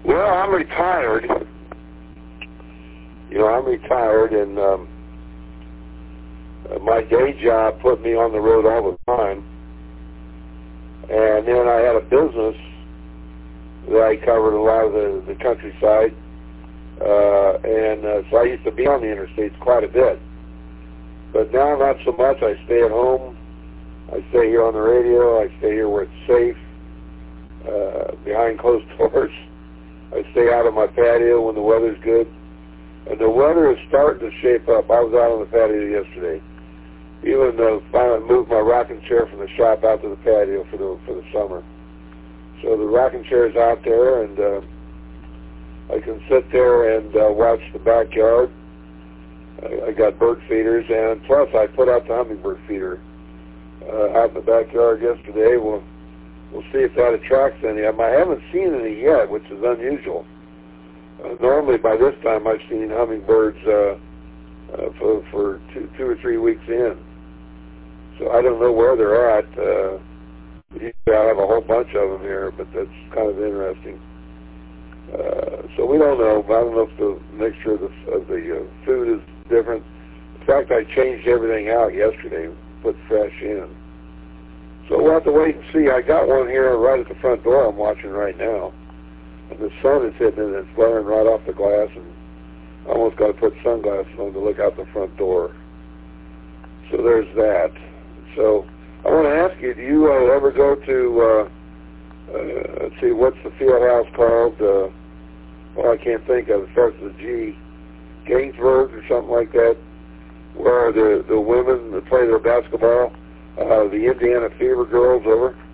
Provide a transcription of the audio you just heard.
Well, I'm retired. You know, I'm retired, and my day job put me on the road all the time. And then I had a business that I covered a lot of the countryside. So I used to be on the interstates quite a bit. But now not so much. I stay at home. I stay here on the radio. I stay here where it's safe, behind closed doors. I stay out on my patio when the weather's good. And the weather is starting to shape up. I was out on the patio yesterday. Even finally moved my rocking chair from the shop out to the patio for the summer. So the rocking chair is out there, and I can sit there and watch the backyard. I got bird feeders, and plus I put out the hummingbird feeder out in the backyard yesterday. We'll see if that attracts any of them. I haven't seen any yet, which is unusual. Normally by this time I've seen hummingbirds for two or 3 weeks in. So I don't know where they're at. I have a whole bunch of them here, but that's kind of interesting. So we don't know. I don't know if the mixture of the food is different. In fact, I changed everything out yesterday, put fresh in. So we'll have to wait and see. I got one here right at the front door I'm watching right now. And the sun is hitting it, and it's glaring right off the glass, and I almost got to put sunglasses on to look out the front door. So there's that. So I want to ask you, do you ever go to, let's see, what's the field house called? Well, I can't think of it. It starts with a G. Gainsburg or something like that, where the women that play their basketball, the Indiana Fever girls over.